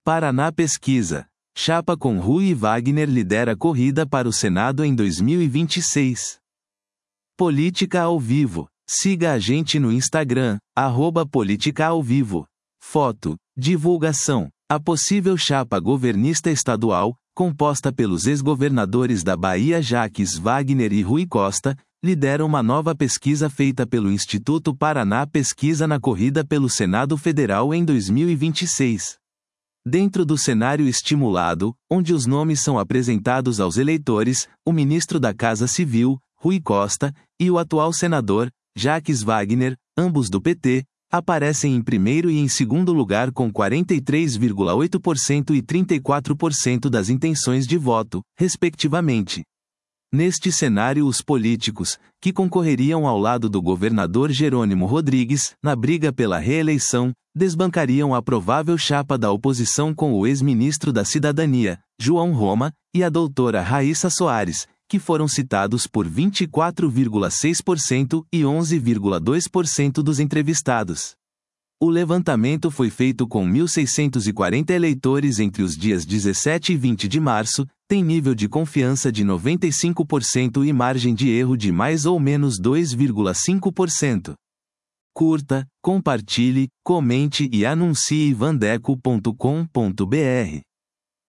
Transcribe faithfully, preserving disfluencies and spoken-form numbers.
Paraná Pesquisa. Chapa com Rui e Wagner lidera corrida para o Senado em dois mil e vinte e seis. Política ao vivo. Siga a gente no Instagram, arroba Política ao Vivo. Foto. Divulgação. A possível chapa governista estadual, composta pelos ex-governadores da Bahia Jacques Wagner e Rui Costa, lidera uma nova pesquisa feita pelo Instituto Paraná Pesquisa na corrida pelo Senado Federal em dois mil e vinte e seis. Dentro do cenário estimulado, onde os nomes são apresentados aos eleitores, o ministro da Casa Civil, Rui Costa, e o atual senador, Jacques Wagner, ambos do P T, aparecem em primeiro e em segundo lugar com quarenta e três vírgula oito por cento e trinta e quatro por cento das intenções de voto, respectivamente. Neste cenário, os políticos, que concorreriam ao lado do governador Jerônimo Rodrigues, na briga pela reeleição, desbancariam a provável chapa da oposição com o ex-ministro da Cidadania, João Roma, e a doutora Raíssa Soares, que foram citados por vinte e quatro vírgula seis por cento e onze vírgula dois por cento dos entrevistados. O levantamento foi feito com mil seiscentos e quarenta eleitores entre os dias dezessete e vinte de março, tem nível de confiança de noventa e cinco por cento e margem de erro de mais ou menos dois vírgula cinco por cento. Curta, compartilhe, comente e anuncie vandeco ponto com ponto br.